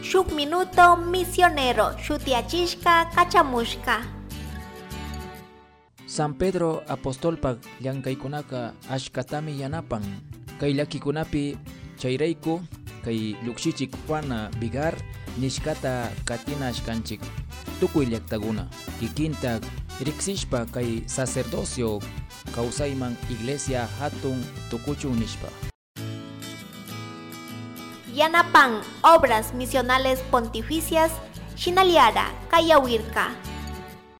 shuk minuto misionero shutiachishka kachamushka. San Pedro apostolpa llankaykunaka ashkatami yanapan. Kay llakikunapi chayrayku kay lukshicik Juana Vigar nishkata katinashkanchik tukuy llaqtakuna. Kikinta riksishpa kay sacerdocio kawsayman iglesia hatun tukuchun nishpa. Yanapan obras misionales pontificias shinaliara kayawirka.